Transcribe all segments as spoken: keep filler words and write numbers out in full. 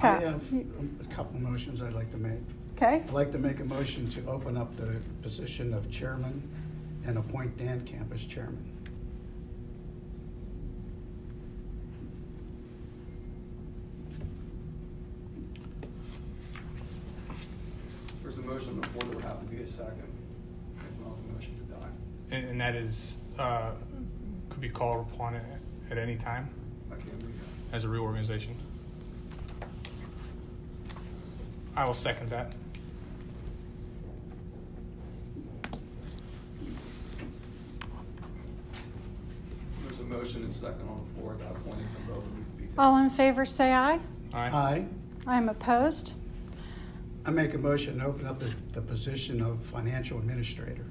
Pat? I have a couple motions I'd like to make. Okay. I'd like to make a motion to open up the position of chairman and appoint Dan Camp as chairman. There's a motion on the floor that would have to be a second. If not, the motion to die. And, and that is, uh, could be called upon at, at any time I can't read that. as a reorganization. I will second that. There's a motion and second on the floor. At that point, the vote would need to be taken. All in favor say aye. Aye. Aye. I'm opposed. I make a motion to open up the, the position of financial administrator.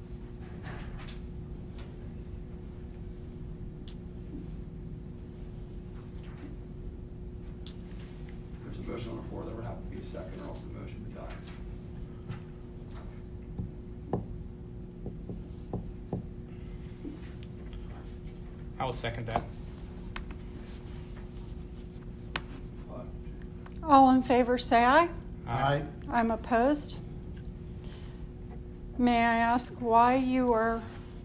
There's a motion on the floor that would have to be a second, or else the motion to die. I will second that. Aye. All in favor say aye. Aye. I'm opposed. May I ask why you are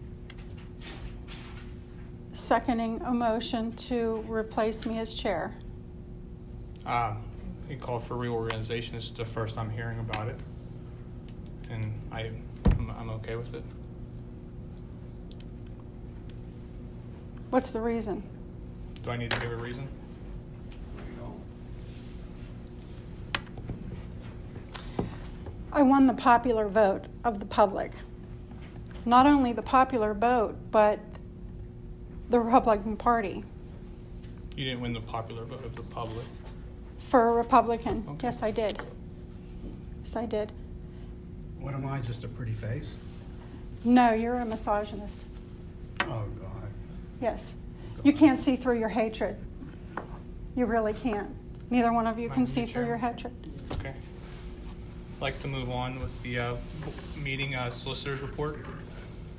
seconding a motion to replace me as chair? Um, he called for reorganization. It's the first I'm hearing about it, and I, I'm, I'm okay with it. What's the reason? Do I need to give a reason? You know, I won the popular vote of the public. Not only the popular vote, but the Republican Party You didn't win the popular vote of the public. for a Republican. Okay. Yes, I did. Yes, I did. What am I, just a pretty face? No, you're a misogynist. Oh, God. Yes. You can't see through your hatred. You really can't. Neither one of you I'm can the see through your chairman. hatred. Okay. I'd like to move on with the uh, meeting uh, solicitor's report.